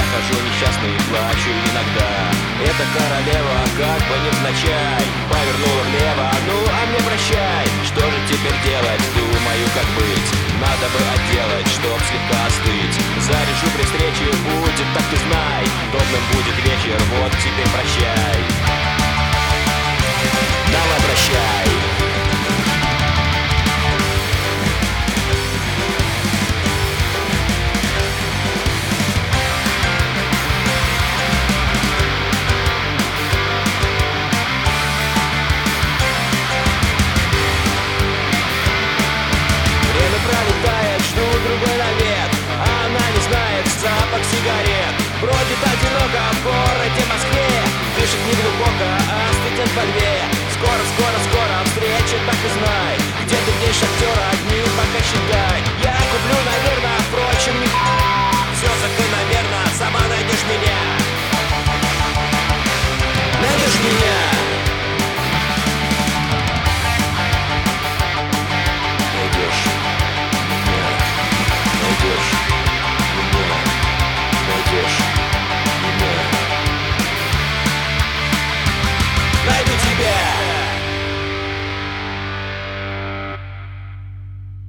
хожу несчастный и плачу иногда. Эта королева, как бы невзначай, повернула влево, ну а мне прощай. Что же теперь делать, думаю, как быть. Надо бы отделать, чтоб слегка остыть. Заряжу при встрече, будет, так ты знай. Добрым будет вечер, вот теперь прощай. Давай прощай. Пролетает, жду другой навет, а она не знает запах сигарет. Бродит одиноко в городе Москве, дышит неглубоко, а студент во льве. Скоро, скоро, скоро встреча, так и знай. Где ты, где шахтера, дни пока считай. Я куплю, наверное,